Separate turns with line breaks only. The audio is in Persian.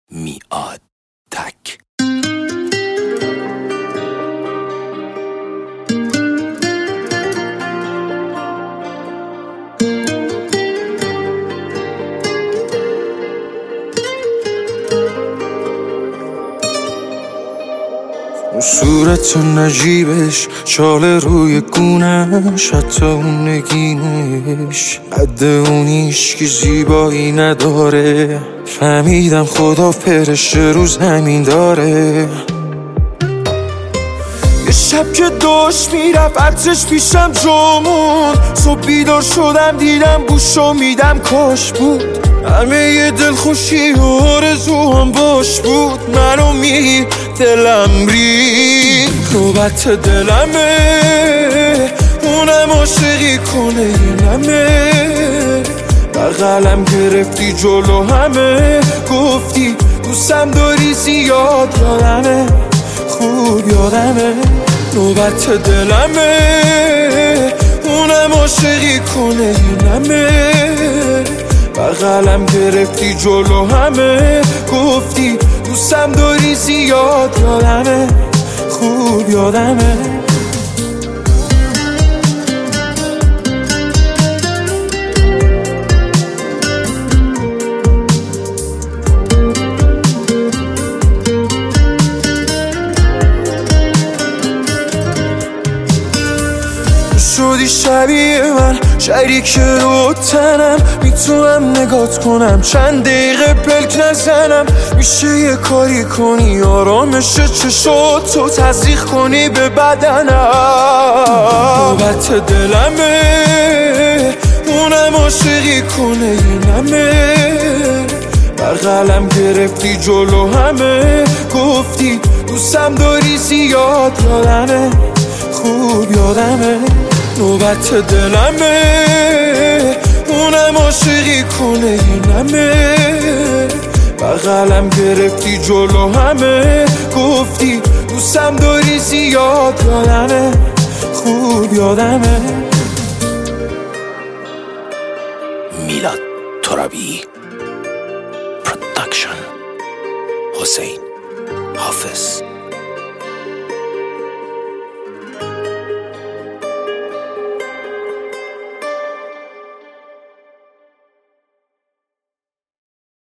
میاد تک.
اون صورت نجیبش، شال روی گونش، حتی اون نگینش قد اونیش که زیبایی نداره. فهمیدم خدا فرشته رو زمین داره. یه شب که داشت میرفت عطرش پیشم جامون، صبح بیدار شدم دیدم بوشو میدم کاش بود. همه یه دلخوشی و آرزوام باش بود. منو می دلم ری نوبت دلمه، اونم عاشقی کنه یه نمه. بغلم گرفتی جلو همه، گفتی دوستم داری زیاد، یادمه خوب یادمه. نوبت دلمه، اونم عاشقی کنه یه نمه. بغلم گرفتی جلو همه، گفتی دوستم داری زیاد، یادمه خوب یادمه. شدی شبیه من، شریک رو تنم، میتونم نگات کنم چند دقیقه پلک نزنم. میشه یه کاری کنی آرامش چشاتو تزریق کنی به بدنم. نوبت دلمه، اونم عاشقی کنه یه نمه. بغلم گرفتی جلو همه، گفتی دوستم داری زیاد، یادمه خوب یادمه. نوبت دلمه، اونم عاشقی کنه یه نمه. بغلم گرفتی جلو همه، گفتی دوستم داری زیاد، یادمه خوب یادمه.
میلاد ترابی پروداکشن، حسین حافظ.